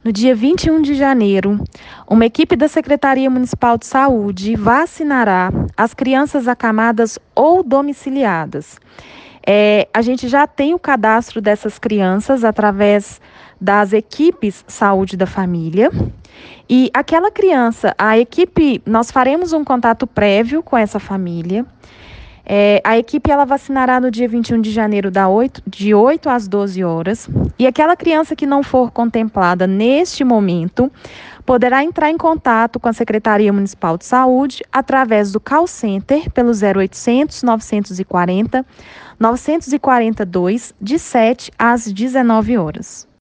No dia 21 de janeiro, uma equipe da Secretaria Municipal de Saúde vacinará as crianças acamadas ou domiciliadas. A gente já tem o cadastro dessas crianças através das equipes Saúde da Família. E aquela criança, nós faremos um contato prévio com essa família. A equipe ela vacinará no dia 21 de janeiro, de 8 às 12 horas. E aquela criança que não for contemplada neste momento poderá entrar em contato com a Secretaria Municipal de Saúde através do call center pelo 0800 940 942, de 7 às 19 horas.